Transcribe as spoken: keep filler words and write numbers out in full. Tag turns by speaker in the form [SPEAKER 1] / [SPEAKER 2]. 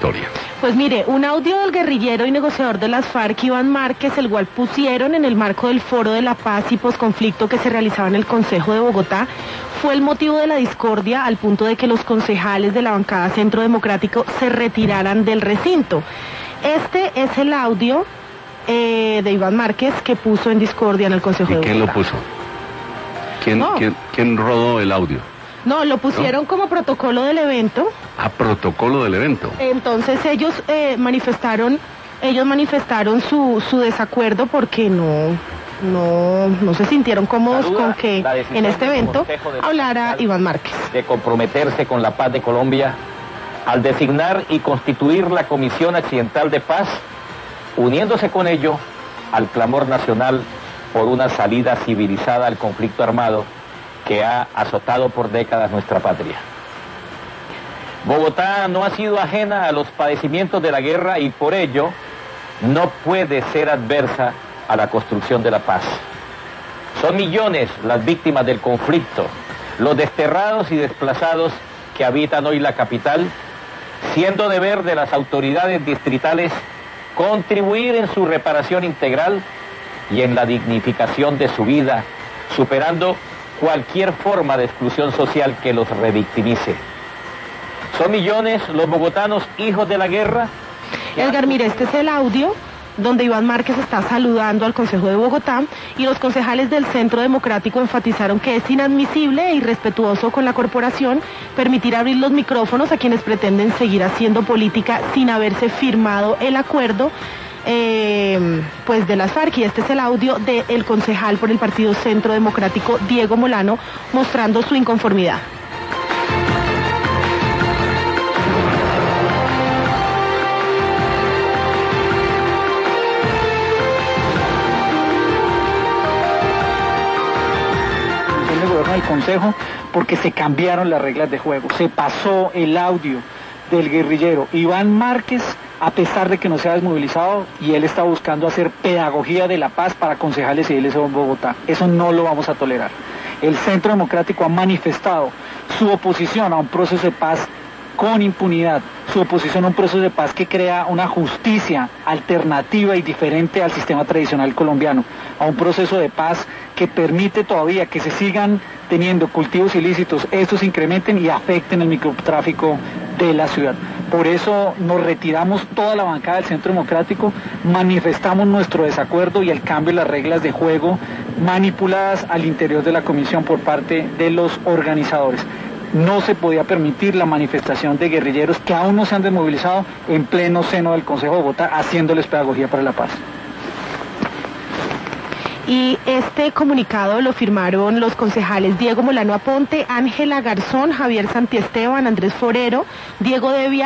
[SPEAKER 1] historia?
[SPEAKER 2] Pues mire, un audio del guerrillero y negociador de las FARC, Iván Márquez, el cual pusieron en el marco del Foro de la Paz y Posconflicto que se realizaba en el Consejo de Bogotá, fue el motivo de la discordia al punto de que los concejales de la bancada Centro Democrático se retiraran del recinto. Este es el audio eh, de Iván Márquez que puso en discordia en el Consejo de Bogotá.
[SPEAKER 1] ¿Y quién lo puso? ¿Quién,
[SPEAKER 2] no.
[SPEAKER 1] ¿quién, quién rodó el audio?
[SPEAKER 2] No, lo pusieron ¿No? como protocolo del evento.
[SPEAKER 1] Ah, protocolo del evento.
[SPEAKER 2] Entonces ellos eh, manifestaron, ellos manifestaron su, su desacuerdo porque no, no, no se sintieron cómodos duda, con que en este evento hablara Iván Márquez.
[SPEAKER 3] De comprometerse con la paz de Colombia al designar y constituir la Comisión Accidental de Paz, uniéndose con ello al clamor nacional por una salida civilizada al conflicto armado que ha azotado por décadas nuestra patria. Bogotá no ha sido ajena a los padecimientos de la guerra y por ello no puede ser adversa a la construcción de la paz. Son millones las víctimas del conflicto, los desterrados y desplazados que habitan hoy la capital, siendo deber de las autoridades distritales contribuir en su reparación integral y en la dignificación de su vida, superando cualquier forma de exclusión social que los revictimice. Son millones los bogotanos hijos de la guerra.
[SPEAKER 2] Edgar, mire, este es el audio donde Iván Márquez está saludando al Consejo de Bogotá y los concejales del Centro Democrático enfatizaron que es inadmisible e irrespetuoso con la corporación permitir abrir los micrófonos a quienes pretenden seguir haciendo política sin haberse firmado el acuerdo Eh, pues de las FARC, y este es el audio del concejal por el Partido Centro Democrático, Diego Molano, mostrando su inconformidad.
[SPEAKER 4] El gobierno del Consejo porque se cambiaron las reglas de juego, se pasó el audio del guerrillero Iván Márquez, a pesar de que no se ha desmovilizado, y él está buscando hacer pedagogía de la paz para concejales civiles en Bogotá. Eso no lo vamos a tolerar. El Centro Democrático ha manifestado su oposición a un proceso de paz con impunidad, su oposición a un proceso de paz que crea una justicia alternativa y diferente al sistema tradicional colombiano, a un proceso de paz que permite todavía que se sigan teniendo cultivos ilícitos, estos incrementen y afecten el microtráfico de la ciudad. Por eso nos retiramos toda la bancada del Centro Democrático, manifestamos nuestro desacuerdo y el cambio de las reglas de juego manipuladas al interior de la comisión por parte de los organizadores. No se podía permitir la manifestación de guerrilleros que aún no se han desmovilizado en pleno seno del Consejo de Bogotá, haciéndoles pedagogía para la paz.
[SPEAKER 2] Y este comunicado lo firmaron los concejales Diego Molano Aponte, Ángela Garzón, Javier Santiesteban, Andrés Forero, Diego Devia.